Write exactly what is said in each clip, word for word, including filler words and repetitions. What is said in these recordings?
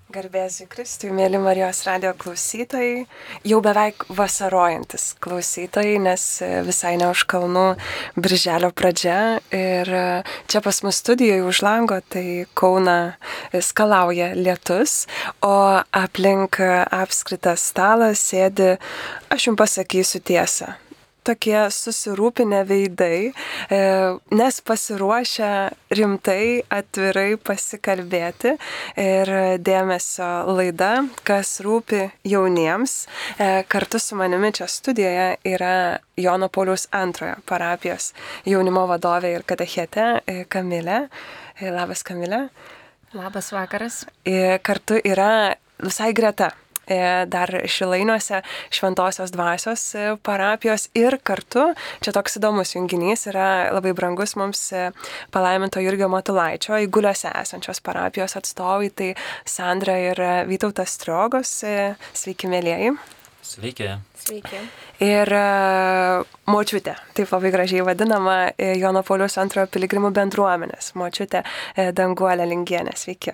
Garbėsiu Kristui, mėly Marijos radio klausytojai, jau beveik vasarojantis klausytojai, nes visai ne už kalnų birželio pradžia ir čia pas mus studijoje už lango tai Kauną skalauja lietus, o aplink apskritas stalas sėdi, aš jums pasakysiu tiesą, tokie susirūpinę veidai, nes pasiruošę rimtai, atvirai pasikalbėti ir dėmesio laida, kas rūpi jauniems. Kartu su manimi čia studijoje yra Jono Pauliaus antrojo parapijos jaunimo vadovė ir katechetė Kamilė. Labas, Kamilė. Labas vakaras. Kartu yra visai greta dar Šilainiuose Šventosios dvasios parapijos ir kartu, čia toks įdomus junginys, yra labai brangus mums palaiminto Jurgio Matulaičio Eiguliuose esančios parapijos atstovai, tai Sandra ir Vytautas Striogos. Sveiki, mėlieji. Sveiki. Sveiki. Ir močiutė, taip labai gražiai vadinama, Jono Pauliaus antrojo piligrimų bendruomenės močiutė Danguolė Lingienė. Sveiki.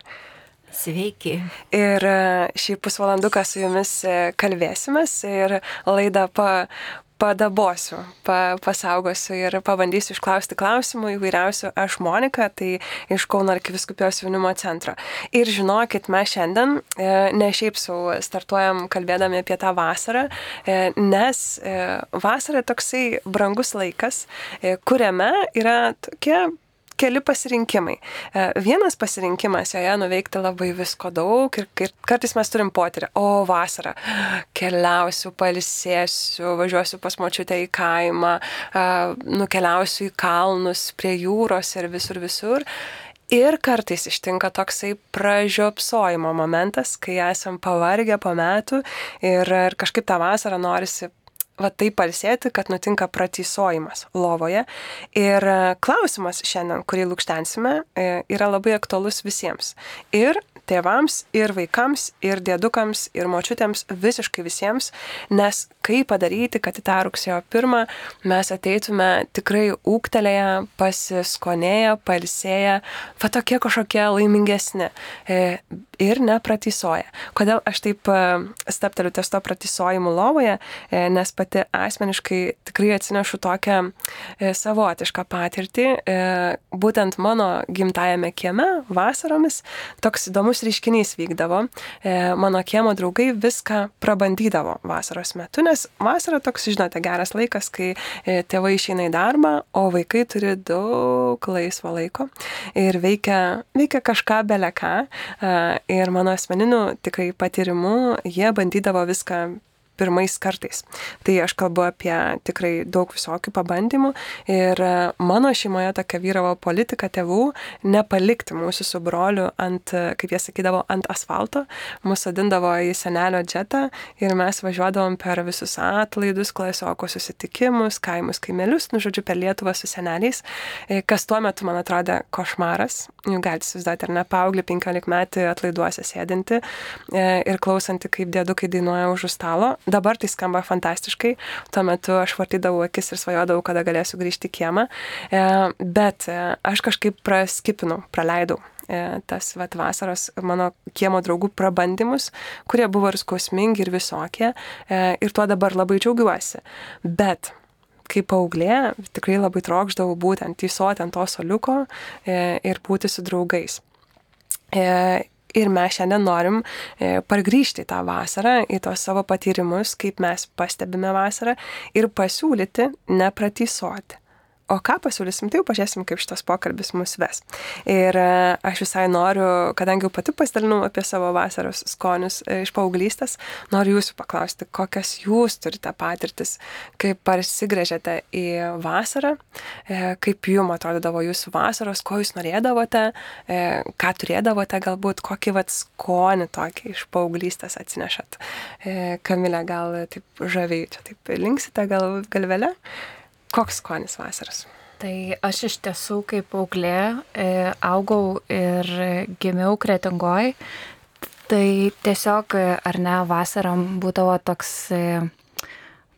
Sveiki. Ir šį pusvalanduką su jumis kalbėsimės ir laidą pa, padabosiu, pa, pasaugosiu ir pabandysiu išklausti klausimų įvairiausių. Aš Monika, tai iš Kauno arkivyskupijos jaunimo centro. Ir žinokit, mes šiandien ne šiaip sau startuojam kalbėdami apie tą vasarą, nes vasara toksai brangus laikas, kuriame yra tokie keli pasirinkimai. Vienas pasirinkimas joje nuveikti labai visko daug ir kartais mes turim potyrį. O vasarą keliausiu, pailsėsiu, važiuosiu pas močiutę į kaimą, nukeliausiu į kalnus, prie jūros ir visur visur. Ir kartais ištinka toksai pražiopsojimo momentas, kai esam pavargę po metų ir, ir kažkaip tą vasarą norisi va taip palsėti, kad nutinka pratysojimas lovoje. Ir klausimas šiandien, kurį lukštensime, yra labai aktualus visiems. Ir tėvams, ir vaikams, ir dėdukams, ir močiutėms, visiškai visiems, nes kaip padaryti, kad į tą rugsėjo pirmą mes ateitume tikrai ūgtelėję, pasiskonėję, pailsėję, va tokie kažkokie laimingesni ir nepratysoję. Kodėl aš taip stapteliu ties to pratysojimu lovoje, nes pati asmeniškai tikrai atsinešu tokią savotišką patirtį, būtent mano gimtajame kieme vasaromis toks įdomus reiškinys vykdavo. Mano kiemo draugai viską prabandydavo vasaros metu, nes vasara toks, žinote, geras laikas, kai tėvai išeina į darbą, o vaikai turi daug laisvo laiko ir veikia, veikia kažką beleką. Ir mano asmeniniu tikrai patyrimu jie bandydavo viską pirmais kartais. Tai aš kalbu apie tikrai daug visokių pabandymų ir mano šeimoje tokia vyravo politika tėvų nepalikti mūsų su broliu ant, kaip jie sakydavo, ant asfalto. Mūsų sodindavo į senelio džetą ir mes važiuodavom per visus atlaidus, klasioko susitikimus, kaimus, kaimelius, nu žodžiu, per Lietuvą su seneliais, kas tuo metu man atrodė košmaras. Jūs galite įsivaizduoti, ar ne, paauglį penkiolikmetį atlaiduose sėdinti ir klausanti, kaip dėdukai dainuoja už stalo. Dabar tai skamba fantastiškai, tuo metu aš vartydavau akis ir svajodavau, kada galėsiu grįžti į kiemą, bet aš kažkaip praskipinau, praleidau tas vat, vasaros mano kiemo draugų prabandymus, kurie buvo ir skausmingi ir visokie, ir tuo dabar labai džiaugiuosi. Bet kaip paauglė, tikrai labai trokšdavau būtent tysoti ant to soliuko ir būti su draugais. Ir mes šiandien norim pargrįžti į tą vasarą, į tos savo patyrimus, kaip mes pastebime vasarą ir pasiūlyti nepratysoti. O ką pasiūlysim, tai jau pažiūrėsim, kaip šitas pokalbis mus ves. Ir aš visai noriu, kadangi jau pati pasidalinau apie savo vasaros skonius iš paauglystės, noriu jūsų paklausti, kokias jūs turite patirtis, kaip parsigręžėte į vasarą, kaip jums atrodydavo jūsų vasaros, ko jūs norėdavote, ką turėdavote galbūt, kokį vat skonį tokį iš paauglystės atsinešat. Kamilė, gal taip žaviai, čia taip linksite gal galvelę? Koks skonis vasaros? Tai aš iš tiesų kaip paauglė e, augau ir gimiau Kretingoj. Tai tiesiog, ar ne, vasarom būdavo toks e,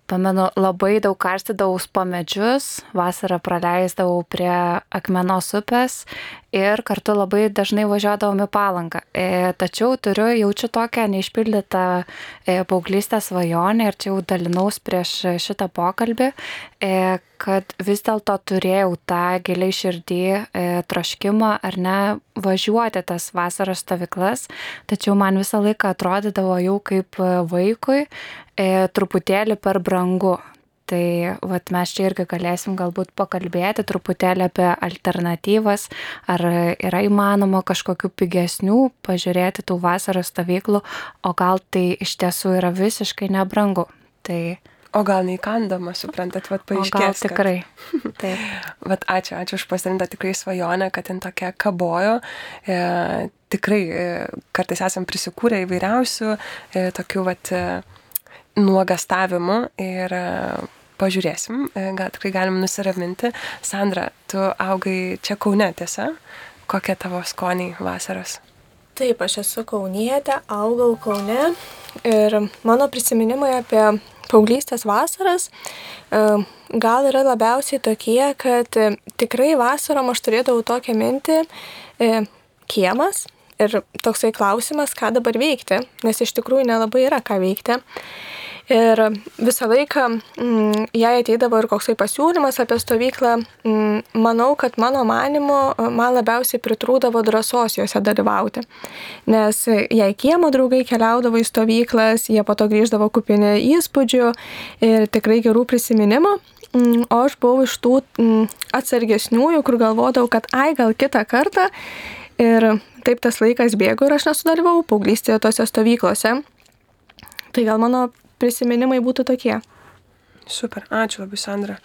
pamenu, labai daug karstydavau po medžius, vasarą praleisdavau prie Akmenos upės ir kartu labai dažnai važiuodavom į Palangą. E, tačiau turiu, jaučiu tokią neišpildytą e, paauglystės svajonę ir čia jau dalinaus prieš šitą pokalbį, e, kad vis dėlto turėjau tą giliai širdį e, troškimą ar ne važiuoti tas vasaros stovyklas, tačiau man visą laiką atrodydavo jau kaip vaikui e, truputėlį per brangu. Tai vat, mes čia irgi galėsim galbūt pakalbėti truputėlį apie alternatyvas, ar yra įmanoma kažkokių pigesnių pažiūrėti tų vasaros stovyklų, o gal tai iš tiesų yra visiškai nebrangu. Tai... O gal neįkandama, suprantat, vat paaiškės. O gal tikrai. Taip. Vat ačiū, ačiū už pasirinktą tikrai svajonę, kad ten tokia kabojo. E, tikrai e, kartais esam prisikūrę įvairiausių e, tokių vat e, nuogastavimų ir e, pažiūrėsim, e, gal tikrai galim nusiraminti. Sandra, tu augai čia Kaune, tiesa? Kokie tavo skoniai vasaros? Taip, aš esu kaunietė, augau Kaune ir mano prisiminimai apie paauglystės vasaras gal yra labiausiai tokie, kad tikrai vasarom aš turėdavau tokią mintį kiemas ir toksai klausimas, ką dabar veikti, nes iš tikrųjų nelabai yra ką veikti. Ir visą laiką, mm, jei ateidavo ir koksai pasiūlymas apie stovyklą, mm, manau, kad mano manymu man labiausiai pritrūdavo drąsos juose dalyvauti. Nes jei kiemo draugai keliaudavo į stovyklas, jie po to grįždavo kupini įspūdžių ir tikrai gerų prisiminimų, mm, o aš buvau iš tų mm, atsargesniųjų, kur galvodavau, kad ai gal kitą kartą. Ir taip tas laikas bėgo ir aš nesudalyvavau paauglystėje tose stovyklose. Tai gal mano prisiminimai būtų tokie. Super, ačiū labai, Sandra.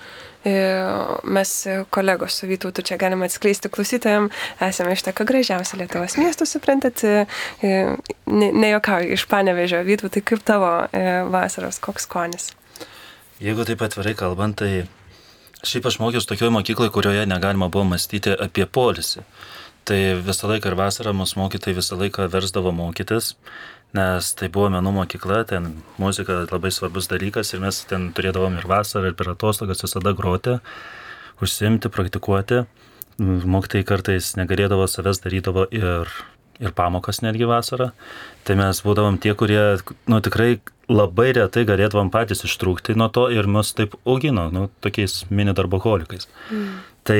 Mes kolegos su Vytautu čia galime atskleisti klausytojams, esame iš tokio gražiausio Lietuvos miesto, suprantat, nejokauju, iš Panevėžio. Vytautai, kaip tavo vasaros, koks skonis? Jeigu taip atvirai kalbant, tai šiaip aš mokiausi tokioje mokykloje, kurioje negalima buvo mąstyti apie poilsį. Tai visą laiką ir vasarą mūsų mokytojai visą laiką versdavo mokytis, nes tai buvo menų mokykla, ten muzika labai svarbus dalykas ir mes ten turėdavom ir vasarą, ir per atostogas visada groti, užsiimti, praktikuoti. Mokytojai kartais negalėdavo savęs, darydavo ir, ir pamokas netgi vasarą. Tai mes būdavom tie, kurie nu, tikrai labai retai galėdavom patys ištrūkti nuo to ir mus taip augino, nu, tokiais mini darboholikais. Mm. Tai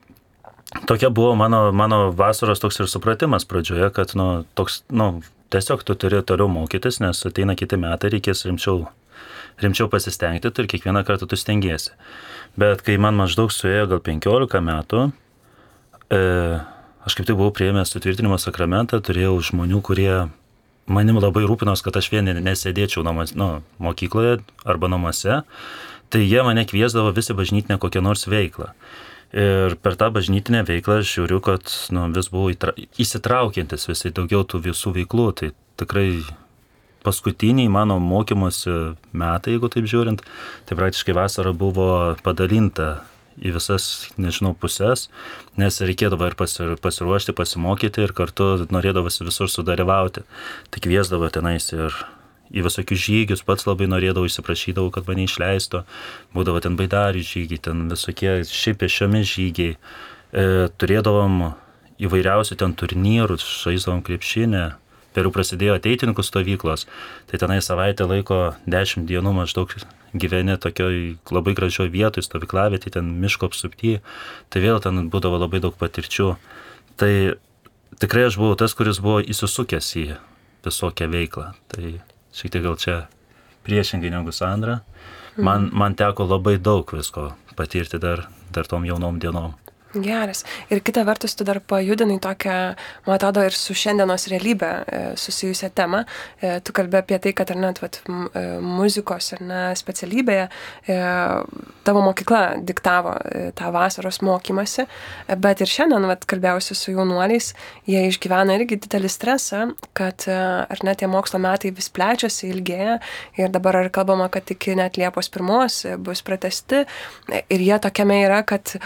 tokia buvo mano, mano vasaros toks ir supratimas pradžioje, kad nu, toks, nu, tiesiog tu turi toliau mokytis, nes ateina kiti metai, reikės rimčiau, rimčiau pasistengti ir kiekvieną kartą tu stengiesi. Bet kai man maždaug suėjo gal penkiolika metų, e, aš kaip tik buvau priėmęs sutvirtinimo sakramentą, turėjau žmonių, kurie manim labai rūpinos, kad aš vien nesėdėčiau namuose, nu, mokykloje arba namuose, tai jie mane kviesdavo visi bažnytinę kokią nors veiklą. Ir per tą bažnytinę veiklą aš žiūriu, kad nu, vis buvau įtra... įsitraukiantis visai daugiau tų visų veiklų. Tai tikrai paskutiniai mano mokymosi metai, jeigu taip žiūrint, tai praktiškai vasara buvo padalinta į visas, nežinau, pusės, nes reikėdavo ir pasiruošti, pasimokyti ir kartu norėdavosi visur sudalyvauti. Tai kviesdavo tenais ir į visokius žygius, pats labai norėdavau, įsiprašydavau, kad mane išleistų. Būdavo ten baidarių žygiai, ten visokie šiaip pėsčiomis žygiai. E, turėdavom įvairiausių ten turnyrų, žaisdavom krepšinį. Vėliau prasidėjo ateitininkų stovyklos. Tai tenai savaitę laiko, dešimt dienų maždaug gyveni tokioj labai gražioj vietoj, stovyklavietėj, ten miško apsupty. Tai vėl ten būdavo labai daug patirčių. Tai tikrai aš buvau tas, kuris buvo įsisukęs į visokią veiklą. Tai šiek tiek gal čia priešingai negu Sandra. Man, man teko labai daug visko patirti dar, dar tom jaunom dienom. Geras. Ir kita vertus, tu dar pajudinai tokią, man atrodo, ir su šiandienos realybė e, susijusią temą. E, tu kalbė apie tai, kad ar net vat, m, e, muzikos ar ne specialybėje e, tavo mokykla diktavo e, tą vasaros mokymasi, e, bet ir šiandien vat, kalbėjausi su jaunuoliais, jie išgyvena irgi didelį stresą, kad e, ar net tie mokslo metai vis plečiasi, ilgėja ir dabar ar kalbama, kad iki net Liepos pirmos bus pratęsti e, ir jie tokiame yra, kad oh,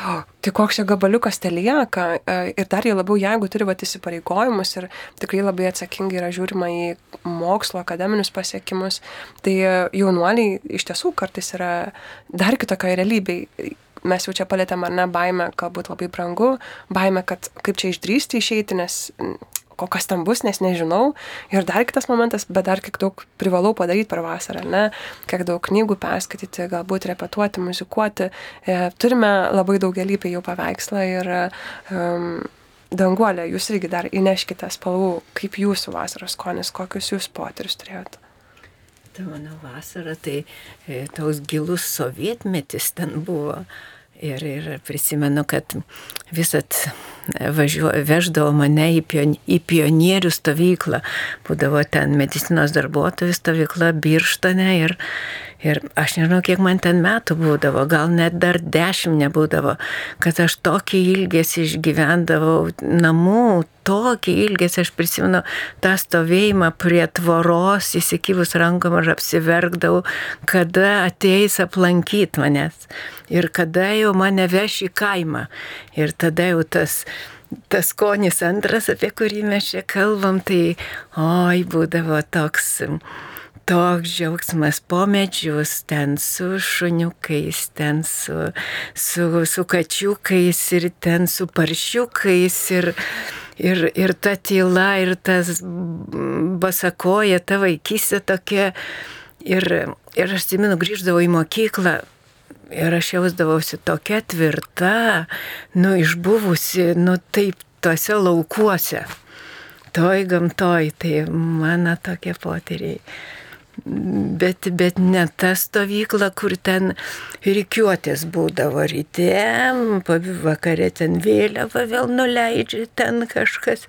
tai koks čia gabaliukas te lieka ir dar jau labiau, jeigu turi vat įsipareigojimus ir tikrai labai atsakingai yra žiūrima į mokslo, akademinius pasiekimus, tai jaunuoliai iš tiesų kartais yra dar kitokioje realybėje. Mes jau čia palėtėm, ar ne, baimę, galbūt labai brangu, baimę, kad kaip čia išdrįsti išeiti, nes kokas ten bus, nes nežinau. Ir dar kitas momentas, bet dar kiek daug privalau padaryti per vasarą, ne? Kiek daug knygų perskaityti, galbūt repetuoti, muzikuoti. E, turime labai daugelįpį jau paveikslą ir um, Danguolė, jūs irgi dar įneškite spalvų, kaip jūsų vasaros skonis, kokius jūs potyrius turėjote. Ta mano vasara, tai e, toks gilus sovietmetis ten buvo. Ir, ir prisimenu, kad visat važiuo, veždavo mane į, pion, į pionierių stovyklą. Būdavo ten medicinos darbuotojų stovykla Birštone ir, ir aš nežinau, kiek man ten metų būdavo, gal net dar dešimt nebūdavo, kad aš tokį ilgesį išgyvendavau namų, tokį ilgesį, aš prisimenu tą stovėjimą prie tvoros, įsikibus rankom ir apsiverkdavau, kada ateis aplankyti manęs ir kada jau mane veš į kaimą. Ir tada jau tas, tas skonis antras, apie kurį mes čia kalbam, tai oi, būdavo toks, toks džiaugsmas po medžius, ten su šuniukais, ten su, su, su kačiukais ir ten su paršiukais ir Ir, ir ta tyla, ir tas basakoja, ta vaikystė tokia. Ir, ir aš atsimenu, grįždavau į mokyklą ir aš jausdavausi tokia tvirta, nu, išbuvusi, nu, taip, tuose laukuose, toj gamtoj, tai mano tokie potyriai. Bet, bet ne ta stovykla, kur ten rikiuotės būdavo ryte, vakare ten vėliava vėl nuleidžia, ten kažkas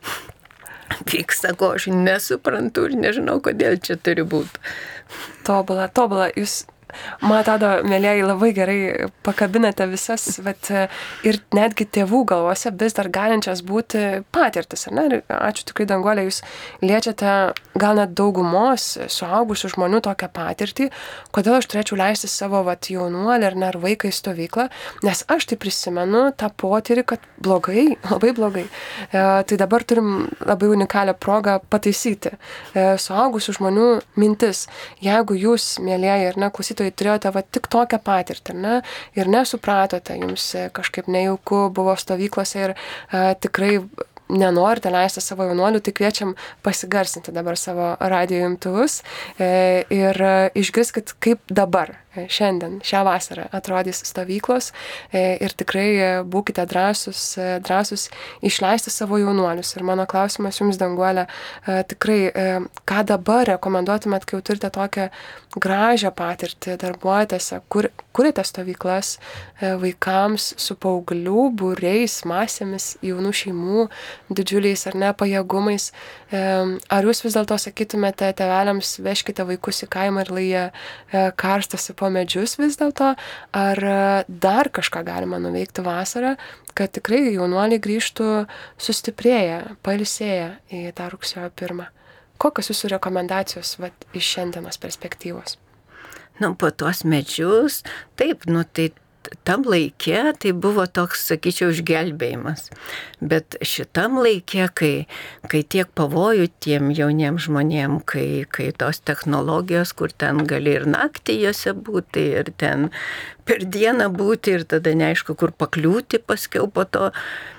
vyksta, ko aš nesuprantu ir nežinau, kodėl čia turi būti. Tobula, tobula, jūs, man atrodo, mėlėjai, labai gerai pakabinate visas, bet ir netgi tėvų galvose vis dar galinčias būti patirtis, ar ne? Ir ačiū tikrai, Danguolė, jūs liečiate gal net daugumos suaugusių žmonių tokią patirtį, kodėl aš turėčiau leisti savo vat, jaunuolį ar ne, ar vaiką į stovyklą, nes aš tai prisimenu tą potyrį, kad blogai, labai blogai. E, tai dabar turim labai unikalią progą pataisyti e, suaugusių žmonių mintis. Jeigu jūs, mėlėjai, ar ne, klausytojai, turėjote va, tik tokią patirtį, ne, ir nesupratote, jums kažkaip nejauku buvo stovyklose ir e, tikrai nenorite leisti savo jaunuolių, tai kviečiam pasigarsinti dabar savo radijo imtuvus e, ir išgirskit, kaip dabar, šiandien, šią vasarą atrodys stovyklos e, ir tikrai būkite drąsus, drąsus išleisti savo jaunuolius. Ir mano klausimas jums, Danguolė, e, tikrai, e, ką dabar rekomenduotumėt, kai jau turite tokią gražią patirtį darbuojatėse, kur, kurite stovyklas e, vaikams su paauglių būriais, masėmis, jaunų šeimų, didžiuliais ar ne pajėgumais. E, ar jūs vis dėlto sakytumėte tėveliams, veškite vaikus į kaimą ir lai jie e, karstosi po medžius vis dėlto, ar dar kažką galima nuveikti vasarą, kad tikrai jaunuoliai grįžtų sustiprėję, pailsėję į tą rugsėjo pirmą. Kokios jūsų rekomendacijos vat, iš šiandienos perspektyvos? Nu, po tuos medžius, taip, nu, tai tam laikė tai buvo toks, sakyčiau, išgelbėjimas. Bet šitam laikė, kai, kai tiek pavojų tiem jauniem žmonėm, kai, kai tos technologijos, kur ten gali ir naktį jose būti, ir ten per dieną būti, ir tada neaišku, kur pakliūti paskiau po to,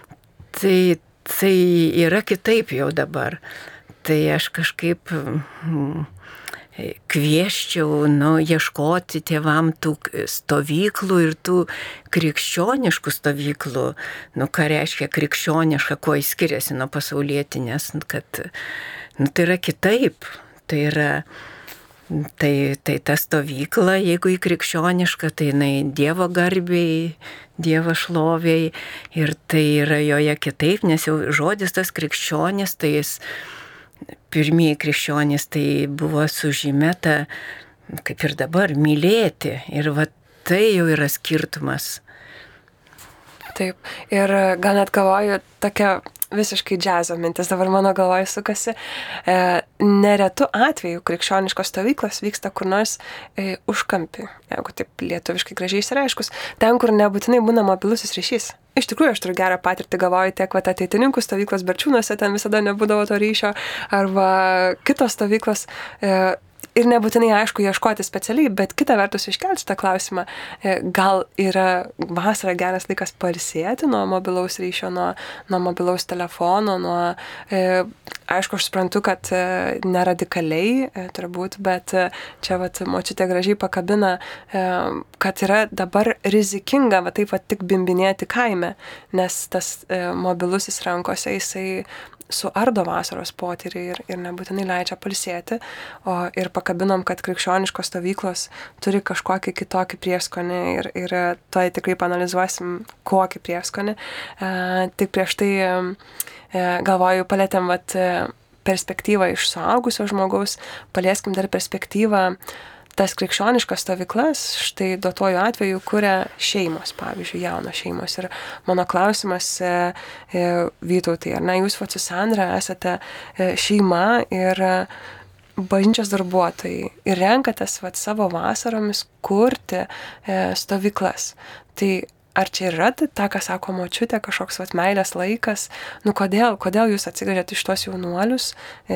tai, tai yra kitaip jau dabar. Tai aš kažkaip mm, kvieščiau, nu, ieškoti tėvam tų stovyklų ir tų krikščioniškų stovyklų, nu, ką reiškia krikščioniška, kuo jis skiriasi nuo pasaulietinės, kad, nu, tai yra kitaip, tai yra, tai, tai ta stovykla, jeigu į krikščionišką, tai jinai Dievo garbei, Dievo šloviai ir tai yra joje kitaip, nes jau žodis tas krikščionis, tai jis pirmieji krikščionys tai buvo sužymėta, kaip ir dabar, mylėti. Ir va tai jau yra skirtumas. Taip. Ir gal net galvoju, tokia visiškai džiazo mintis dabar mano galvoje sukasi. E, neretu atveju krikščioniškos stovyklos vyksta kur nors e, užkampi, jeigu taip lietuviškai gražiai išsireiškus, ten, kur nebūtinai būna mobilusis ryšys. Iš tikrųjų, aš turiu gerą patirtį, galvoju, tiek vat ateitininkų stovyklos Berčiūnuose, ten visada nebūdavo to ryšio, arba kitos stovyklos. E, Ir nebūtinai, aišku, ieškoti specialiai, bet kita vertus iškelti tą klausimą, gal yra vasara geras laikas pailsėti nuo mobilaus ryšio, nuo, nuo mobilaus telefono, nuo, e, aišku, aš suprantu, kad e, neradikaliai e, turbūt, bet e, čia vat močiutė gražiai pakabina, e, kad yra dabar rizikinga va taip va tik bimbinėti kaime, nes tas e, mobilusis rankose jisai suardo vasaros potyrį ir, ir nebūtinai leidžia pailsėti, o ir pakabinom, kad krikščioniškos stovyklos turi kažkokį kitokį prieskonį ir, ir to tikrai panalizuosim, kokį prieskonį. E, tik prieš tai e, galvoju, palėtėm vat, perspektyvą iš suaugusio žmogaus, palieskim dar perspektyvą tas krikščioniškas stovyklas, štai duotuoju atveju kuria šeimos, pavyzdžiui, jaunos šeimos. Ir mano klausimas, e, e, Vytautai, ar ne, jūs vat su Sandra esate e, šeima ir e, bažnyčios darbuotojai ir renkatės vat savo vasaromis kurti e, stovyklas. Tai ar čia yra ta, ką sako močiutė, kažkoks vat meilės laikas? Nu, kodėl, kodėl jūs atsigręžėte iš tos jaunuolius e,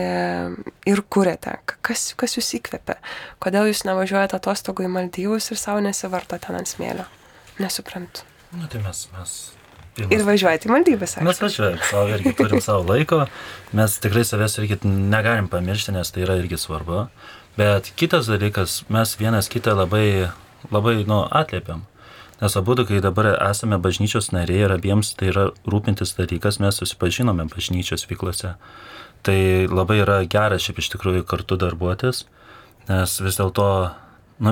ir kuriate? Kas, kas jūs įkvepia? Kodėl jūs nevažiuojate atostogų į Maldyvus ir savo nesivartote ant smėlio? Nesuprantu. Na, tai mes... mes... Ir važiuojate į Maldyvus, aišku. Mes važiuojame, savo irgi turim savo laiko, mes tikrai savęs irgi negalim pamiršti, nes tai yra irgi svarbu. Bet kitas dalykas, mes vienas kitą labai, labai nu, atliepiam. Nes abudu, kai dabar esame bažnyčios nariai ir abiems tai yra rūpintis dalykas, mes susipažinome bažnyčios veiklose. Tai labai yra gera šiaip iš tikrųjų kartu darbuotis, nes vis dėlto, nu,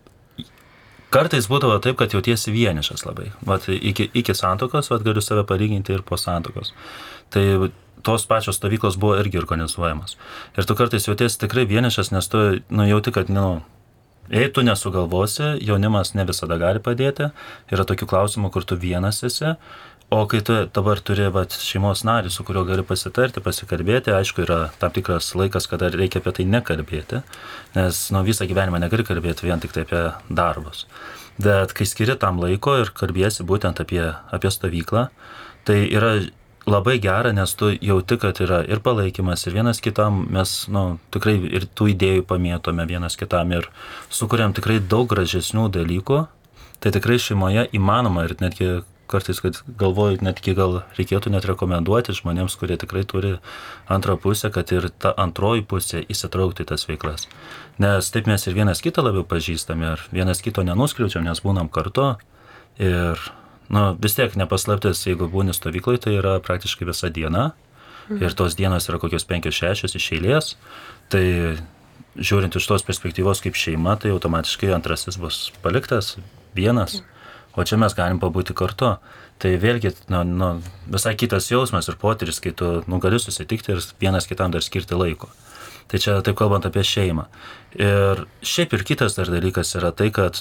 kartais būdavo taip, kad jautiesi vienišas labai. Vat iki, iki santuokos, vat galiu save palyginti ir po santuokos. Tai tos pačios stovyklos buvo irgi organizuojamos. Ir tu kartais jautiesi tikrai vienišas, nes tu nu, jauti, kad, nu, jei tu nesugalvosi, jaunimas ne visada gali padėti. Yra tokių klausimų, kur tu vienas esi, o kai tu dabar turi vat, šeimos narį, su kuriuo gali pasitarti, pasikalbėti, aišku, yra tam tikras laikas, kada reikia apie tai nekalbėti, nes nu, visą gyvenimą negali kalbėti vien tik tai apie darbus. Bet kai skiri tam laiko ir kalbėsi būtent apie, apie stovyklą, tai yra labai gera, nes tu jauti, kad yra ir palaikymas, ir vienas kitam mes, nu, tikrai ir tų idėjų pamėtome vienas kitam ir sukuriam tikrai daug gražesnių dalykų. Tai tikrai šeimoje įmanoma ir netgi kartais, kad galvoju, netgi gal reikėtų net rekomenduoti žmonėms, kurie tikrai turi antrą pusę, kad ir ta antroji pusė įsitraukti į tas veiklas. Nes taip mes ir vienas kitą labiau pažįstame ir vienas kito nenuskriaučiam, nes būnam kartu ir nu, vis tiek nepaslaptis, jeigu būni stovyklai, tai yra praktiškai visa diena ir tos dienos yra kokios penkios šešios iš eilės, tai žiūrint iš tos perspektyvos kaip šeima, tai automatiškai antrasis bus paliktas vienas, o čia mes galim pabūti kartu. Tai vėlgi nu, nu, visai kitas jausmas ir potyris, kai tu nu, gali susitikti ir vienas kitam dar skirti laiko. Tai čia taip kalbant apie šeimą. Ir šiaip ir kitas dar dalykas yra tai, kad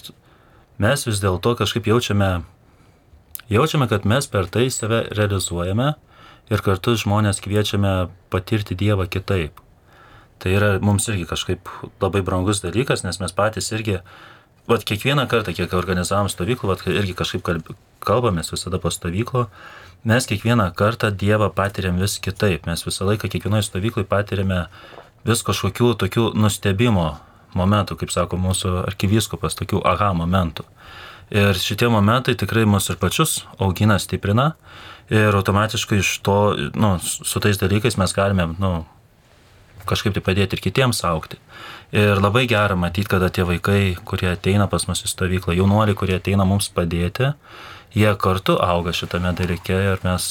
mes vis dėlto kažkaip jaučiame Jaučiame, kad mes per tai save realizuojame ir kartu žmonės kviečiame patirti Dievą kitaip. Tai yra mums irgi kažkaip labai brangus dalykas, nes mes patys irgi, vat kiekvieną kartą, kiek organizavom stovyklų, vat irgi kažkaip kalbamės visada po stovyklo, mes kiekvieną kartą Dievą patiriam vis kitaip. Mes visą laiką kiekvienoje stovyklai patiriame vis kažkokių tokių nustebimo momentų, kaip sako mūsų arkivyskupas, tokių aha momentų. Ir šitie momentai tikrai mus ir pačius augina, stiprina ir automatiškai iš to, nu, su tais dalykais mes galime, nu, kažkaip tai padėti ir kitiems augti. Ir labai gera matyti, kada tie vaikai, kurie ateina pas mus į stovyklą, jaunuoliai, kurie ateina mums padėti, jie kartu auga šitame dalyke ir mes,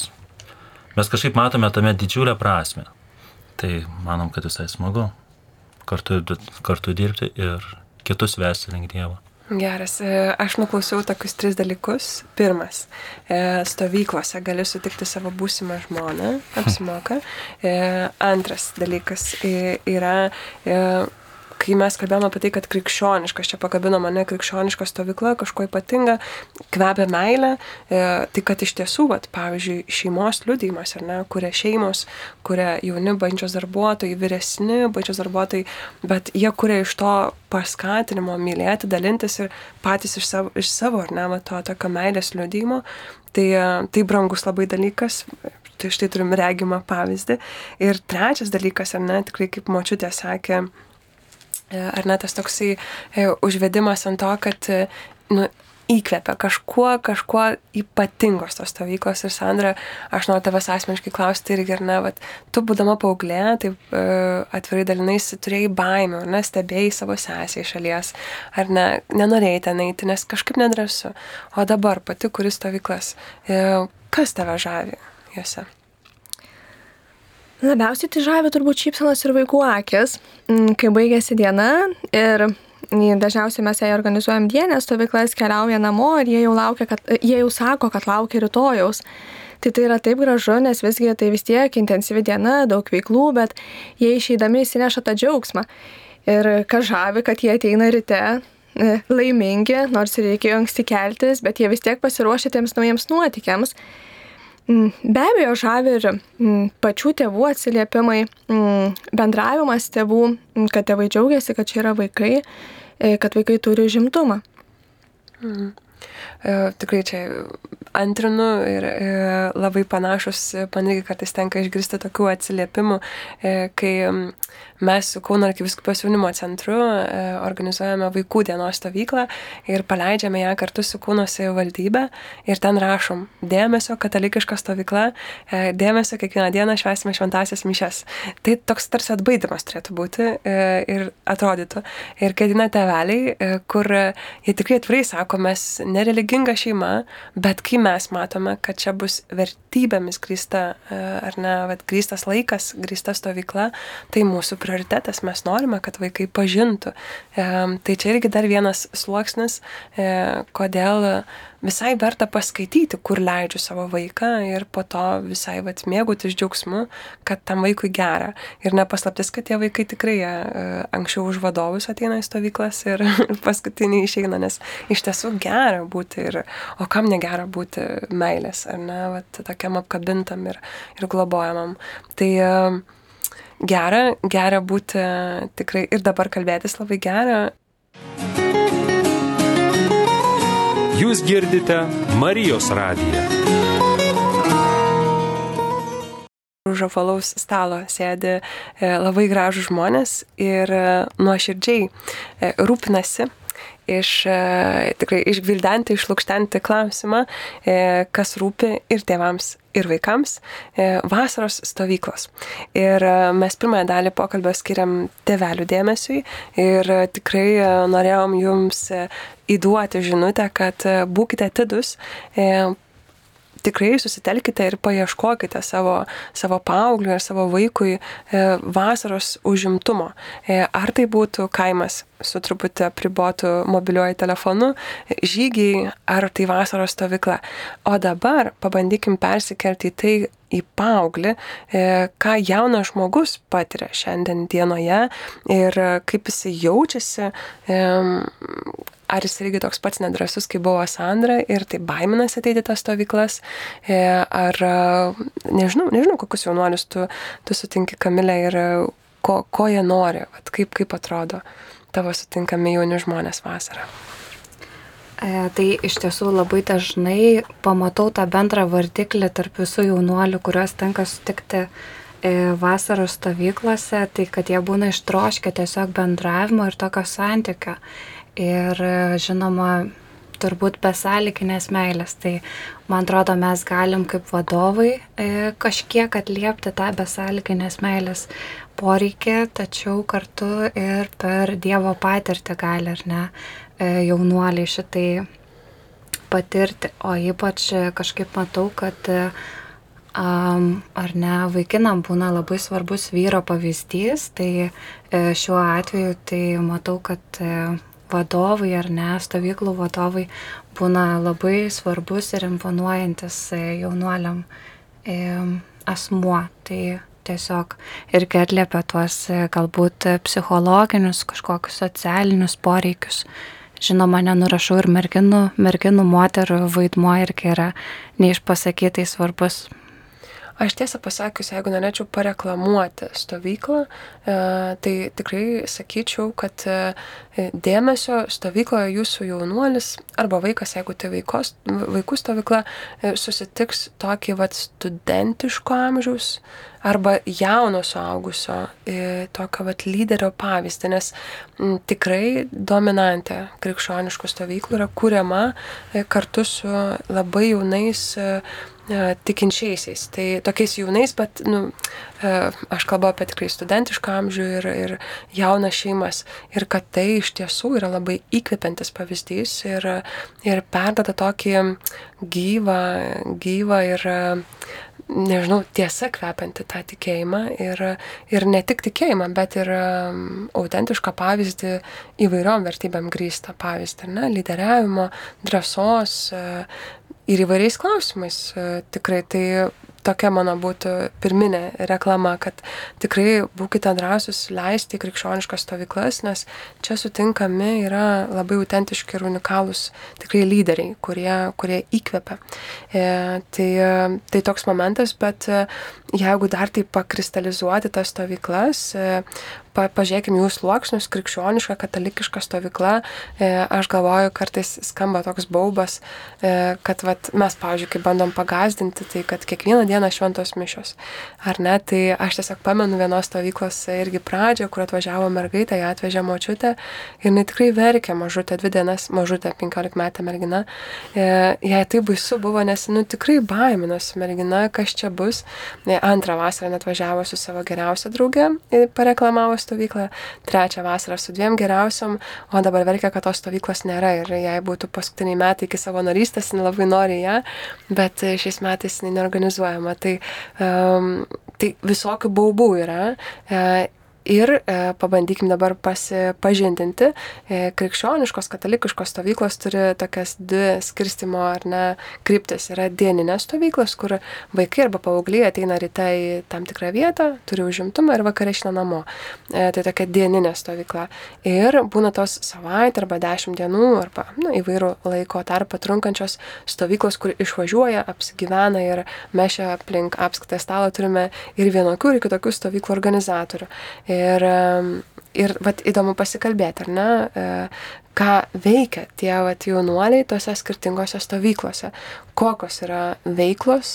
mes kažkaip matome tame didžiulę prasmę. Tai manom, kad visai smagu kartu, kartu dirbti ir kitus vesti link Dievo. Geras. Aš nuklausiau tokius tris dalykus. Pirmas, stovyklose gali sutikti savo būsimą žmoną, apsimoka. Antras dalykas yra kai mes kalbėjome apie tai, kad krikščioniškas, čia pakabino mane krikščioniška stovykla, kažko ypatinga, kvepia meilę, tai kad iš tiesų, vat, pavyzdžiui, šeimos liudijimas, ar ne, kuria šeimos, kuria jauni bažnyčios darbuotojai, vyresni bažnyčios darbuotojai, bet jie kuria iš to paskatinimo mylėti, dalintis ir patys iš savo, iš savo ar ne, va, to tokio meilės liudijimo, tai, tai brangus labai dalykas. Tai štai turim regimą pavyzdį. Ir trečias dalykas, ar ne, tikrai kaip močiutė sakė, ar ne tas toksai užvedimas ant to, kad nu, įkvepia kažkuo, kažkuo ypatingos tos stovyklos. Ir Sandra, aš noriu tavęs asmeniškai klausti irgi, ar ne, vat, tu būdama paauglė, taip atvirai dalinaisi, turėjai baimių, ar ne, stebėjai savo sesę iš šalies, ar ne, nenorėjai ten eiti, nes kažkaip nedrąsu. O dabar pati, kuris stovyklas, kas tave žavi jose? Labiausiai tai žavi turbūt šypsenos ir vaikų akis, kai baigėsi diena ir dažniausiai mes jai organizuojam dienės stovyklas, keliauja namo ir jie jau, laukia, kad, jie jau sako, kad laukia rytojaus. Tai tai yra taip gražu, nes visgi tai vis tiek intensyvi diena, daug veiklų, bet jie išeidami įsineša tą džiaugsmą. Ir kas žavi, kad jie ateina ryte laimingi, nors ir reikėjo anksti keltis, bet jie vis tiek pasiruošę tiems naujiems nuotykiams. Be abejo, žavi ir pačių tėvų atsiliepimai, bendravimas tėvų, kad tėvai džiaugiasi, kad čia yra vaikai, kad vaikai turi žimtumą. Mhm. E, tikrai čia antrinu ir e, labai panašus, man irgi kartais tenka išgirsti tokių atsiliepimų, e, kai mes su Kauno arkivyskupijos jaunimo centru e, organizuojame vaikų dienos stovyklą ir paleidžiame ją kartu su Kauno savivaldybė ir ten rašom dėmesio katalikiška stovykla, e, dėmesio kiekvieną dieną švęsime šventąsias mišias. Tai toks tarsi atbaidymas turėtų būti e, ir atrodytų. Ir kai ateina tėveliai, e, kur jie tikrai atvirai sako, mes nereliginga šeima, bet kai mes matome, kad čia bus vertybėmis grįsta, e, ar ne, vat, grįstas laikas, grįsta stovykla, tai mūsų prioritetas, mes norime, kad vaikai pažintų. E, tai čia irgi dar vienas sluoksnis, e, kodėl visai verta paskaityti, kur leidžiu savo vaiką ir po to visai vat, mėgautis džiaugsmu, kad tam vaikui gera. Ir nepaslaptis, kad tie vaikai tikrai e, anksčiau už vadovus ateina į stovyklas ir paskutiniai išeina, nes iš tiesų gera būti ir, o kam negera būti meilės, ar ne, vat, tokiam apkabintam ir, ir globojamam. Tai e, Gera, gera būti tikrai ir dabar kalbėtis labai gera. Jūs girdite Marijos radiją. Už apvalaus stalo sėdi labai gražūs žmonės ir nuoširdžiai rūpinasi iš, tikrai išgvildenti, išlukštenti klausimą, kas rūpi ir tėvams, ir vaikams, vasaros stovyklos. Ir mes pirmąją dalį pokalbio skiriam tėvelių dėmesiui ir tikrai norėjom jums įduoti žinutę, kad būkite atidus, tikrai susitelkite ir paieškokite savo, savo paaugliui ar savo vaikui e, vasaros užimtumo. E, ar tai būtų kaimas su truputį apribotu mobiliuoju telefonu, žygiai, ar tai vasaros stovykla. O dabar pabandykim persikelti į tai, į paauglį, e, ką jaunas žmogus patiria šiandien dienoje ir kaip jis jaučiasi, e, ar jis irgi toks pats nedrąsus, kaip buvo Sandra ir tai baiminasi ateiti tas stovyklas, e, ar nežinau, nežinau, kokius jaunuolius tu, tu sutinki, Kamilė, ir ko, ko jie nori, vat, kaip, kaip atrodo tavo sutinkami jauni žmonės vasarą. E, tai iš tiesų labai dažnai pamatau tą bendrą vardiklį tarp visų jaunuolių, kuriuos tenka sutikti e, vasaros stovyklose, tai kad jie būna ištroškę tiesiog bendravimo ir tokio santykio. Ir žinoma, turbūt besąlyginės meilės. Tai man atrodo, mes galim kaip vadovai e, kažkiek atliepti tą besąlyginės meilės poreikį, tačiau kartu ir per Dievo patirtį gali, ar ne, e, jaunuoliai šitai patirti. O ypač kažkaip matau, kad e, um, ar ne, vaikinam būna labai svarbus vyro pavyzdys. Tai e, šiuo atveju tai matau, kad e, vadovai ar ne, stovyklų vadovai būna labai svarbus ir imponuojantis jaunuoliam e, asmuo. Tai tiesiog irgi atliepia tuos galbūt psichologinius, kažkokius socialinius poreikius. Žinoma, nenurašau ir merginų, merginų moterų vaidmuo irgi yra neišpasakytai svarbus. Aš tiesą pasakius, jeigu norėčiau pareklamuoti stovyklą, tai tikrai sakyčiau, kad dėmesio stovykloje jūsų jaunuolis arba vaikas, jeigu tai vaikos, vaikų stovykla, susitiks tokį vat studentiško amžiaus arba jauno suaugusio tokio vat lyderio pavyzdį, nes tikrai dominantė krikščioniškų stovyklų yra kuriama kartu su labai jaunais tikinčiaisiais. Tai tokiais jaunais, bet nu, aš kalbu apie tikrai studentišką amžių ir, ir jaunas šeimas. Ir kad tai iš tiesų yra labai įkvepiantis pavyzdys ir, ir perdada tokį gyvą, gyvą ir, nežinau, tiesa kvepianti tą tikėjimą. Ir, ir ne tik tikėjimą, bet ir autentišką pavyzdį įvairiom vertybėm grįstą pavyzdį, ne? Lyderiavimo, drąsos, ir įvairiais klausimais tikrai. Tai tokia mano būtų pirminė reklama, kad tikrai būkite drąsūs leisti į krikščioniškas stovyklas, nes čia sutinkami yra labai autentiški ir unikalūs tikrai lyderiai, kurie, kurie įkvepia. E, tai, tai toks momentas, bet jeigu dar taip pakristalizuoti tas stovyklas, e, pa, pažiūrėkime jų sluoksnius, krikščioniška, katalikiška stovykla, e, aš galvoju, kartais skamba toks baubas, e, kad vat, mes, pavyzdžiui, kai bandom pagazdinti, tai kad kiekvieną dieną šventos mišios. Ar ne? Tai aš tiesiog pamenu vienos stovyklos irgi pradžią, kur atvažiavo mergaitė, ją atvežė močiutė ir jinai tikrai verkė mažutė, dvi dienas mažutė, penkiolikmetė mergina. E, jai tai baisu buvo, nes nu, tikrai baiminosi mergina, kas čia bus. E, antrą vasarą net važiavo su savo geriausia draugė ir pareklamavo stovyklą, trečią vasarą su dviem geriausiom, o dabar verkia, kad tos stovyklos nėra ir jei būtų paskutiniai metai iki savo narystės, jinai labai nori ją, bet šiais metais jinai neorganizuojama. Tai, um, tai visokių baubų yra. E, Ir e, pabandykim dabar pasipažindinti. E, krikščioniškos, katalikiškos stovyklos turi tokias dvi skirstimo ar ne kryptis. Yra dieninės stovyklos, kur vaikai arba paaugliai ateina ryte į tam tikrą vietą, turi užimtumą ir vakarė išeina namo. E, tai tokia dieninė stovykla. Ir būna tos savaitę arba dešimt dienų arba nu, įvairių laiko tarpą trunkančios stovyklos, kur išvažiuoja, apsigyvena ir mes čia aplink apskritą stalą turime ir vienokių, ir kitokių stovyklų organizatorių. Ir, ir vat, įdomu pasikalbėti, ar ne, ką veikia tie vat, jaunuoliai tose skirtingose stovyklose, kokios yra veiklos,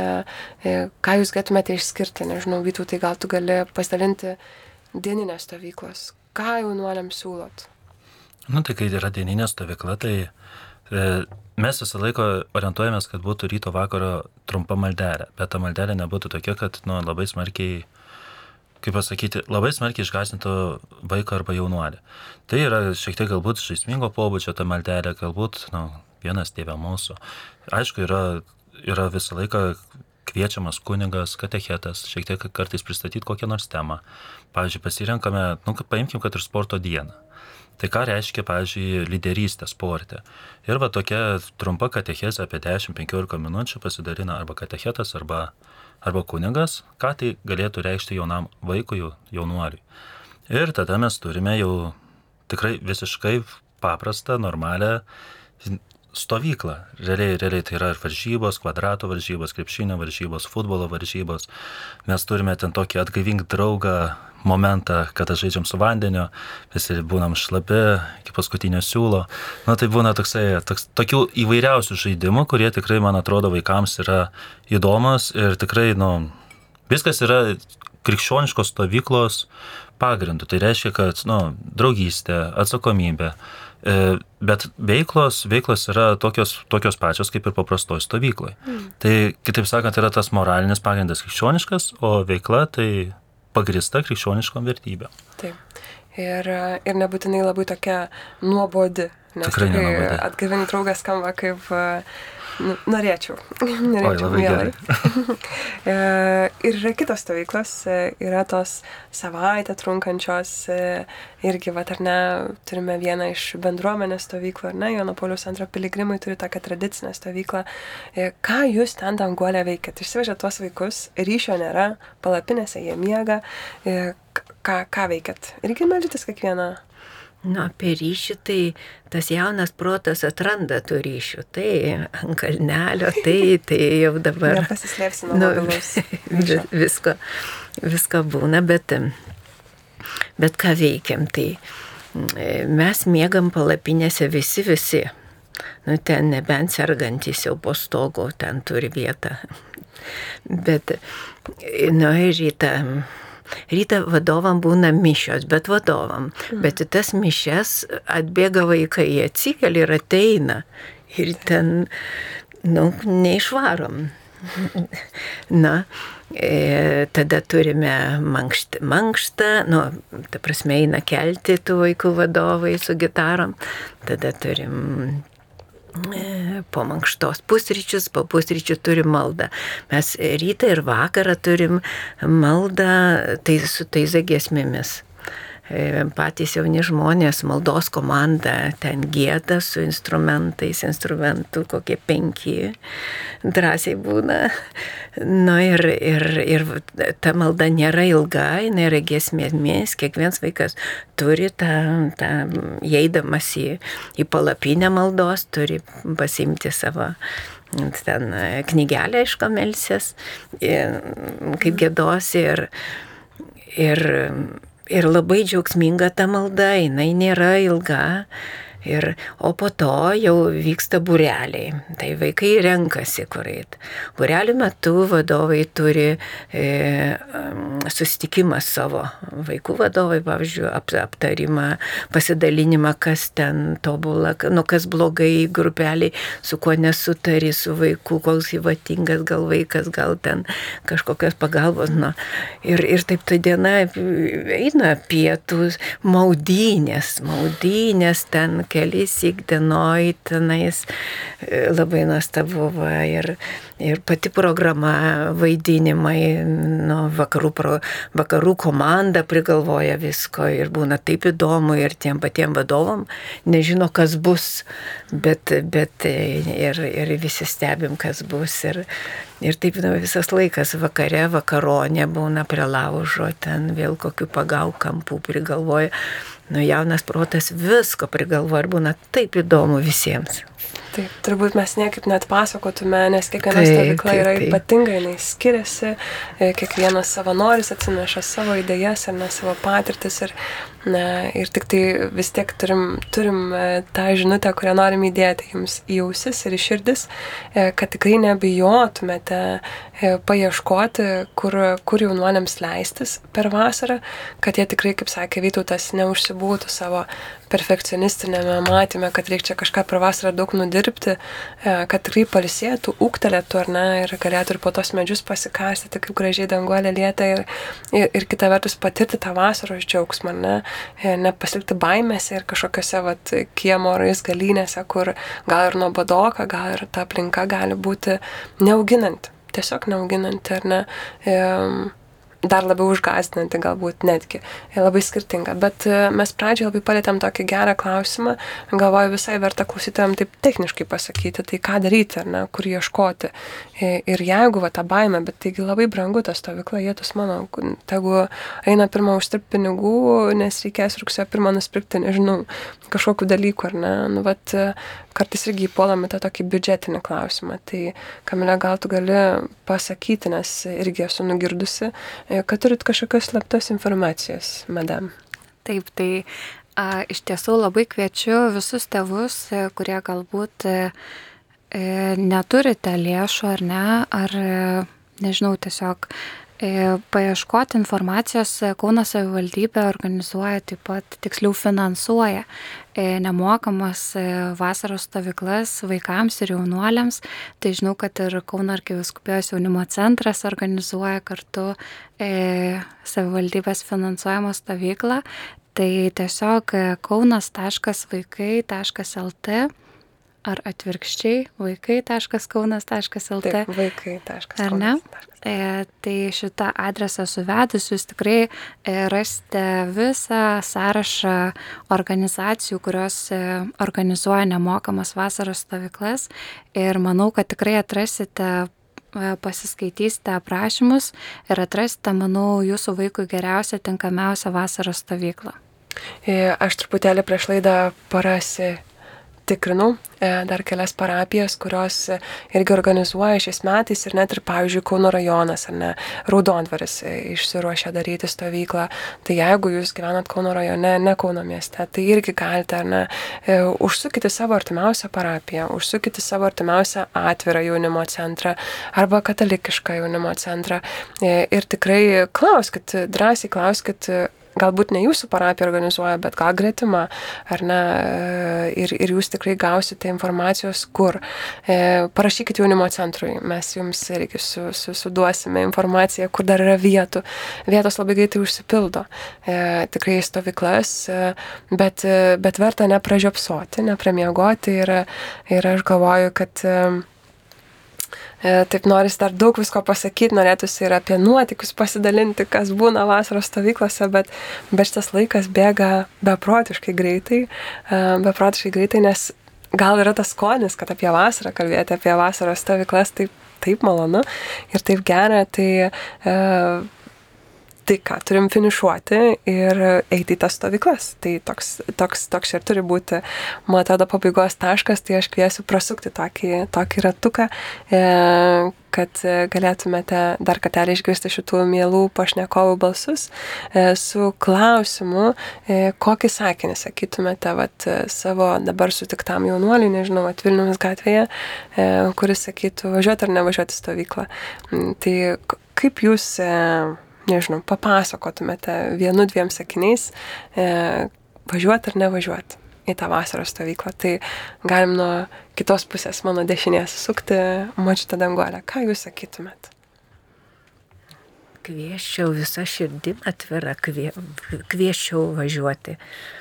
ką jūs galėtumėte išskirti, nežinau, Vytautai, gal tu gali pasidalinti dieninės stovyklos, ką jaunuoliams siūlot? Nu, tai kai yra dieninė stovykla, tai e, mes visą laiką orientuojamės, kad būtų ryto vakaro trumpa maldelė, bet ta maldelė nebūtų tokia, kad nu, labai smarkiai kaip pasakyti, labai smarkiai išgąsdintų vaiką arba jaunuolį. Tai yra šiek tiek galbūt žaismingo pobūdžio ta maldelė, galbūt nu, vienas Tėve mūsų. Aišku, yra, yra visą laiką kviečiamas kunigas, katechetas, šiek tiek kartais pristatyti kokią nors temą. Pavyzdžiui, pasirenkame, nu, paimkim, kad ir sporto dieną. Tai ką reiškia, pavyzdžiui, lyderystė sporte. Ir va tokia trumpa katechezė apie dešimt penkiolika minučių pasidalina arba katechetas, arba arba kunigas, ką tai galėtų reikšti jaunam vaikui, jaunuoliui. Ir tada mes turime jau tikrai visiškai paprastą, normalią stovyklą. Realiai, realiai tai yra ir varžybos, kvadrato varžybos, krepšinio varžybos, futbolo varžybos. Mes turime ten tokį atgaivink draugą momentą, kada žaidžiam su vandeniu, visi būnam šlapi iki paskutinio siūlo. Nu, tai būna toksai, toks, tokių įvairiausių žaidimų, kurie tikrai, man atrodo, vaikams yra įdomus ir tikrai, nu, viskas yra krikščioniškos stovyklos pagrindu. Tai reiškia, kad, nu, draugystė, atsakomybė, bet veiklos, veiklos yra tokios, tokios pačios kaip ir paprastoj stovykloj. Mm. Tai, kitaip sakant, yra tas moralinis pagrindas krikščioniškas, o veikla tai pagrįsta krikščioniškom vertybėm. Taip. Ir, ir nebūtinai labai tokia nuobodi. Nes tikrai nenuobodi. Atgaivink draugas skamba kaip Norėčiau. Oi, Norėčiau labai mielai. Ir yra kitos stovyklos, yra tos savaitę trunkančios, irgi, va, ar ne, turime vieną iš bendruomenės stovyklų, ar ne, Jono Pauliaus antrojo piligrimai turi tokią tradicinę stovyklą. Ką jūs ten Danguolė veikiat? Išsivežėt tuos vaikus, ryšio nėra, palapinėse jie miega, ką, ką veikiat? Irgi meldžiatės kiekvieną? Nu, apie ryšį, tai tas jaunas protas atranda tų ryšių. Tai ant kalnelio, tai, tai jau dabar... Nepasislėpsi nuo mobilaus ryšio. Visko, visko būna, bet, bet ką veikiam, tai mes miegam palapinėse visi, visi. Nu, ten nebent sergantis jau po stogo, ten turi vietą. Bet, nu, ir rytą... Rytą vadovam būna mišios, bet vadovam. Bet į tas mišias atbėga vaikai, jie atsikeli ir ateina. Ir ten, nu, neišvarom. Na, e, tada turime mankštą, mankštą, nu, ta prasme, eina kelti tų vaikų vadovai su gitarom. Tada turim po mankštos pusryčius, po pusryčių turim maldą. Mes rytą ir vakarą turim maldą tai su tais giesmėmis. Patys jauni žmonės, maldos komanda ten gieda su instrumentais, instrumentų kokie penki, drąsiai būna. Nu ir, ir, ir ta malda nėra ilga, jinai yra giesmėmis, kiekvienas vaikas turi tą, tą įeidamas į, į palapinę maldos, turi pasiimti savo ten knygelę iš kamelsės, kaip gėdosi ir, ir Ir labai džiaugsminga ta malda, jinai nėra ilga. Ir, o po to jau vyksta būreliai. Tai vaikai renkasi, kur eit. Būrelių metu vadovai turi e, susitikimą savo. Vaikų vadovai, pavyzdžiui, ap, aptarimą, pasidalinimą, kas ten tobula, nu kas blogai grupeliai, su kuo nesutari su vaiku, koks ypatingas gal vaikas, gal ten kažkokios pagalbos. Nu. Ir, ir taip ta diena eina pietus, maudynės, maudynės ten kelis įkdienoj tenais labai nuostabu va, ir, ir pati programa vaidinimai, nu, vakarų, pro, vakarų komanda prigalvoja visko ir būna taip įdomu ir tiem patiem vadovam nežino, kas bus, bet, bet ir, ir visi stebim, kas bus ir, ir taip nu, visas laikas vakare, vakaronė būna prie laužo, ten vėl kokių pagau kampų prigalvoja. Nu, jaunas protas visko prigalvoja ir būna taip įdomu visiems. Taip, turbūt mes niekaip net pasakotume, nes kiekviena stovykla yra taip, taip. Ypatinga, jinai skiriasi, kiekvienas savanoris atsineša savo idėjas ar ne savo patirtis ir, ne, ir tik tai vis tiek turim, turim tą žinutę, kurią norim įdėti jums į ausis ir į širdis, kad tikrai nebijotumėte paieškoti, kur, kur jaunuoliams leistis per vasarą, kad jie tikrai, kaip sakė Vytautas, neužsibūtų savo perfekcionistinėme matyme, kad reikia kažką per vasarą daug nudirbti, kad tikrai pailsėtų, ūgtelėtų ar ne, ir galėtų ir po tos medžius pasikastyti, kaip gražiai Danguolė lieta ir, ir, ir kita vertus patirti tą vasaros džiaugsmą, ne, nepasilikti baimėse ir kažkokiose vat, kiemo raizgalynėse, kur gal ir nuobodoka, gal ir ta aplinka gali būti neauginanti, tiesiog neauginanti ar ne. E, dar labiau užgąsdinanti galbūt netgi, labai skirtinga. Bet mes pradžioje labai palėtėm tokį gerą klausimą, galvoju visai verta klausytojams taip techniškai pasakyti, tai ką daryti, ar ne, kur ieškoti. Ir jeigu va ta baimė, bet taigi labai brangu ta stovykla, jėtus mano, tegu eina pirmą uždirbti pinigų, nes reikės rugsėjo pirmą nusipirkti, nežinau, kažkokių dalykų, ar ne, nu vat kartais irgi įpuolame tą tokį biudžetinį klausimą. Tai Kamilė, gal tu gali pasakyti, nes irgi esu nugirdusi, kad turit kažkokios slaptos informacijos, madam. Taip, tai a, iš tiesų labai kviečiu visus tėvus, kurie galbūt e, neturite lėšų ar ne, ar nežinau, tiesiog e, paieškoti informacijos. Kauno savivaldybė organizuoja taip pat, tiksliau finansuoja e, nemokamas e, vasaros stovyklas vaikams ir jaunuoliams. Tai žinau, kad ir Kauno arkivyskupijos jaunimo centras organizuoja kartu e, savivaldybės finansuojamą stovyklą. Tai tiesiog kaunas taškas vaikai taškas lt ar atvirkščiai vaikai taškas kaunas taškas el te. Taip, vaikai taškas Ar ne? kaunas. E, tai šitą adresą suvedus jūs tikrai e, rasite visą sąrašą organizacijų, kurios e, organizuoja nemokamas vasaros stovyklas ir manau, kad tikrai atrasite, e, pasiskaitysite aprašymus ir atrasite, manau, jūsų vaikui geriausią, tinkamiausią vasaros stovyklą. E, aš truputėlį prieš laidą parasi tikrinau dar kelias parapijas, kurios irgi organizuoja šiais metais ir net ir, pavyzdžiui, Kauno rajonas, ar ne, Raudondvaris išsiruošia daryti stovyklą. Tai jeigu jūs gyvenat Kauno rajone, ne Kauno mieste, tai irgi galite, ar ne, užsukite savo artimiausią parapiją, užsukite savo artimiausią atvirą jaunimo centrą arba katalikišką jaunimo centrą ir tikrai klauskit, drąsiai klauskit, galbūt ne jūsų parapija organizuoja, bet gal gretima, ar ne, ir, ir jūs tikrai gausite informacijos, kur. E, parašykit jaunimo centrui, mes jums irgi su, su, suduosime informaciją, kur dar yra vietų. Vietos labai greitai užsipildo. E, tikrai stovyklas, e, bet, bet verta nepražiopsoti, nepramiegoti ir, ir aš galvoju, kad e, taip noris dar daug visko pasakyti, norėtųsi ir apie nuotykius pasidalinti, kas būna vasaros stovyklose, bet, bet šitas laikas bėga beprotiškai greitai, beprotiškai greitai, nes gal yra tas skonis, kad apie vasarą kalbėti, apie vasaros stovyklas taip, taip malonu ir taip gera, tai tai ką, turim finišuoti ir eiti į tas stovyklas. Tai toks, toks, toks ir turi būti, man atrodo, pabaigos taškas, tai aš kviesiu prasukti tokį, tokį ratuką, e, kad galėtumėte dar kartelį išgirsti šitų mielų pašnekovų balsus e, su klausimu, e, kokį sakinį sakytumėte vat, savo dabar sutiktam jaunuoliui, nežinau, vat, Vilniaus gatvėje, e, kuris sakytų važiuoti ar nevažiuoti į stovyklą. Tai kaip jūs... E, nežinau, papasakotumėte vienu, dviem sakiniais, e, važiuoti ar nevažiuoti į tą vasaros stovyklą. Tai galim nuo kitos pusės, mano dešinės, sukti močiutę Danguolę. Ką jūs sakytumėt? Kvieščiau visą širdim atvirą, kvie, kvieščiau važiuoti.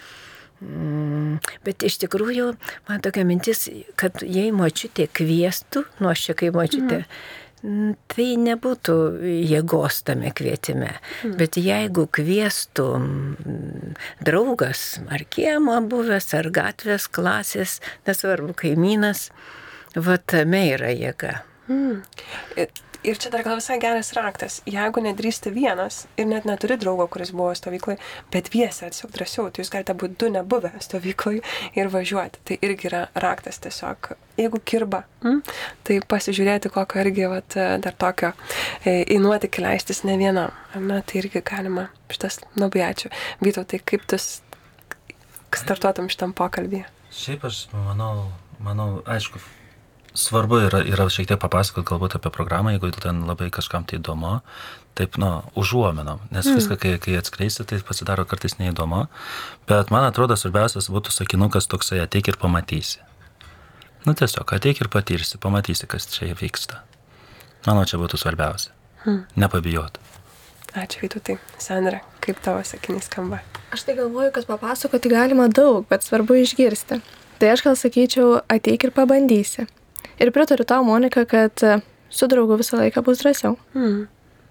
Mm, bet iš tikrųjų, man tokia mintis, kad jei močiutė kviestų, nu aš čia kai močiutė, mm. tai nebūtų jėgos tame kvietime. Mm. Bet jeigu kviestų draugas, ar kiemo buvęs, ar gatvės, klasės, nesvarbu, kaimynas, va tame yra jėga. Mm. Ir čia dar gal visai geras raktas. Jeigu nedrįsti vienas ir net neturi draugo, kuris buvo stovyklai, bet viesi tiesiog drąsiau, tai jūs galite būti du nebuvę stovyklai ir važiuoti. Tai irgi yra raktas tiesiog. Jeigu kirba, mm, tai pasižiūrėti, kokio irgi vat, dar tokio e, į nuotykį leistis ne vienam. Na, tai irgi galima. Šitas labai ačiū. Vytautai, kaip tu startuotum šitam pokalbį? Šiaip aš manau, manau, aišku, svarbu yra, yra šiek tiek papasakoti galbūt apie programą, jeigu ten labai kažkam tai įdomu, taip, nu, užuomenom, nes mm. viską, kai, kai atskleisi, tai pasidaro kartais neįdomu, bet man atrodo, svarbiausias būtų sakinukas toksai, ateik ir pamatysi. Nu, tiesiog, ateik ir patirsi, pamatysi, kas čia vyksta. Manau, čia būtų svarbiausia. Mm. Nepabijoti. Ačiū, Vytautai. Sandra, kaip tavo sakinys skamba? Aš tai galvoju, kad papasakoti galima daug, bet svarbu išgirsti. Tai aš gal sakyčiau, ateik ir pabandysi. Ir pritariu tau, Monika, kad su draugu visą laiką bus drąsiau. Mm.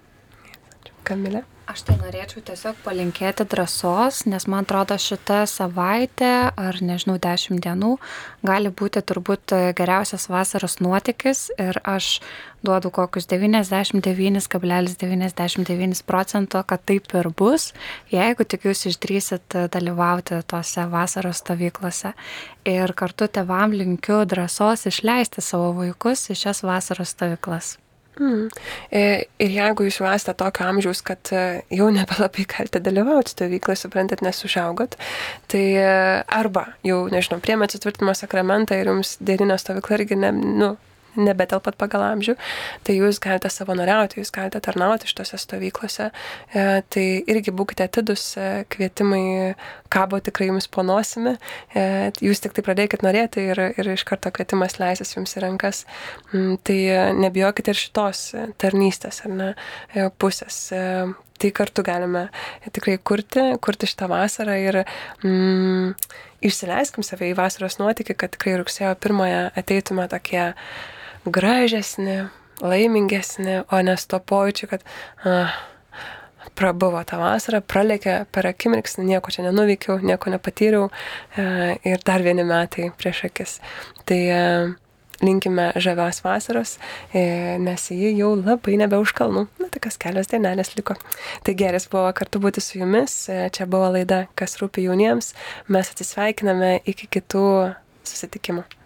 Kamilė? Aš tai norėčiau tiesiog palinkėti drąsos, nes man atrodo šita savaitė ar nežinau dešimt dienų gali būti turbūt geriausias vasaros nuotykis ir aš duodu kokius devyniasdešimt devyni kablelis devyniasdešimt devyni procento, kad taip ir bus, jeigu tik jūs išdrįsit dalyvauti tose vasaros stovyklose. Ir kartu tėvam linkiu drąsos išleisti savo vaikus į šias vasaros stovyklas. Mm. Ir jeigu jūs jau esate tokio amžiaus, kad jau nebelabai galite dalyvauti stovyklai, suprantat, nes užaugot, tai arba jau, nežinau, priėmėt sutvirtinimo sakramentą ir jums dieninė stovykla irgi ne, nu, nebetelpat pagal amžių, tai jūs galite savanoriauti, jūs galite tarnauti šitose stovyklose, e, tai irgi būkite atidus, e, kvietimai kabo tikrai jums po nosimi, e, jūs tik tai pradėkit norėti ir, ir iš karto kvietimas leisis jums į rankas, mm, tai nebijokite ir šitos tarnystės, ar ne, e, pusės. E, tai kartu galime tikrai kurti, kurti šitą vasarą ir mm, išsileiskim save į vasaros nuotykį, kad tikrai rugsėjo pirmąją ateitume tokie gražesni, laimingesni, o ne su to pojūčiu, kad ah, prabuvo tą vasarą, pralėkė per akimirksnį, nieko čia nenuveikiau, nieko nepatyriau e, ir dar vieni metai prieš akis. Tai e, linkime žavios vasaros, e, nes ji jau labai nebe už kalnų. Na, tai kas kelios dienelės liko. Tai geras buvo kartu būti su jumis. E, čia buvo laida Kas rūpi jauniems. Mes atsisveikiname iki kitų susitikimų.